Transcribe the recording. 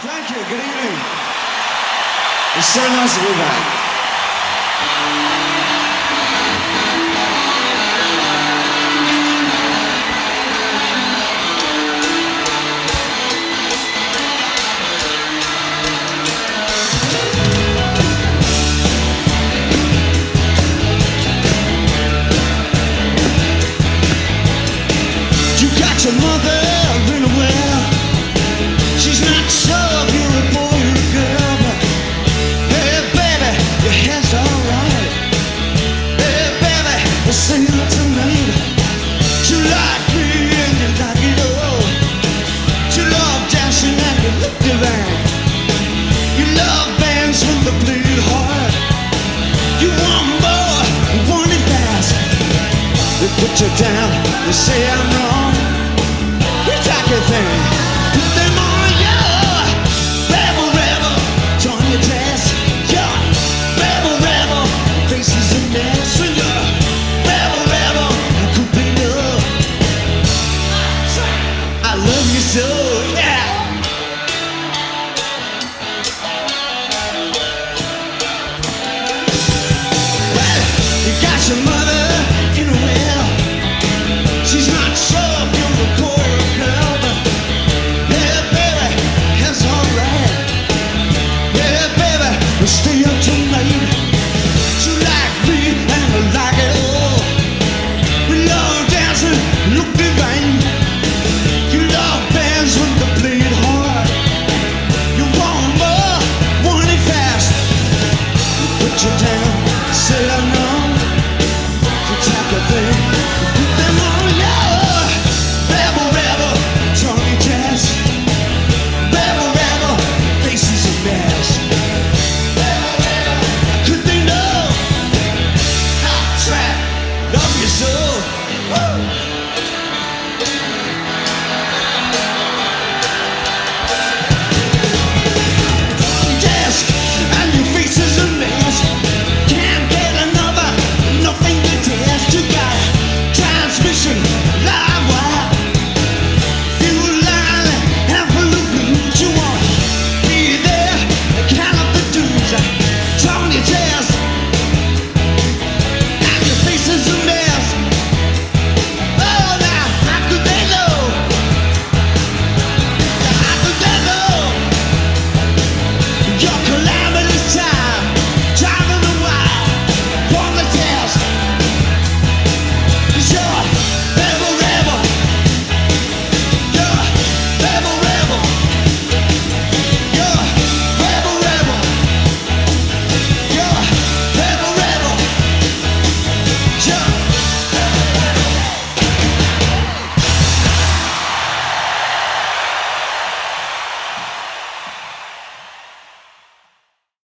Thank you. Good evening. It's so nice to be back. You got your mother in a well. She's not sure if you're a boy or a girl, but hey baby, your hair's alright. Hey baby, we'll sing it tonight. You like me and you like it all. You love dancing and you look divine. You love bands when they play it hard. You want more, you want it fast. They put you down, they say I'm wrong. You take your thing, put them on you. Rebel, rebel, join your dress. Yeah, rebel, rebel, faces a mess. And you're rebel, rebel, you could be love. I love you so.